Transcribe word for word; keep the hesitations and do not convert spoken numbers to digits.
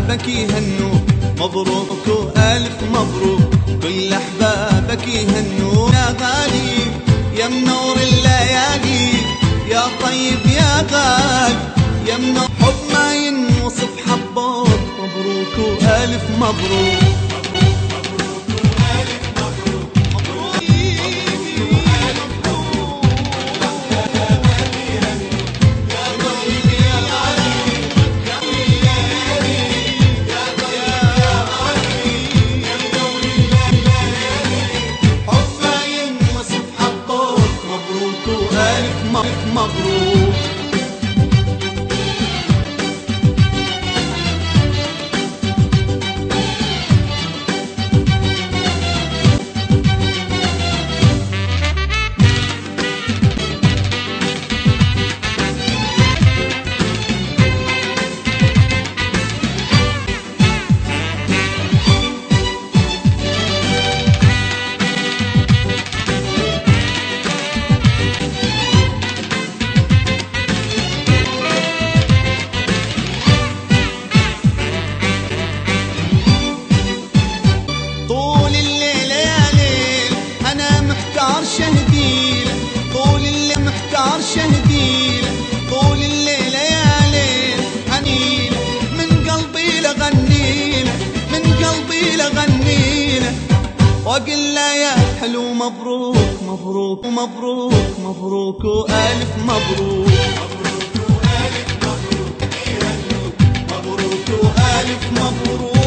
أحبابك يهنوا، مبروك وألف مبروك، كل أحبابك يهنوا يا غالي يا منور الليالي، يا طيب يا غالي يا منور حب ما ينوصف حبوك، مبروك وألف مبروك. مبروك شهديله، طول الليل محتار شهديله، طول الليل يا ليل حنيله، من قلبي لغنيله، من قلبي لغنيله، واقول له يا حلو مبروك مبروك مبروك مبروك والف مبروك، مبروك والف مبروك، مبروك والف مبروك.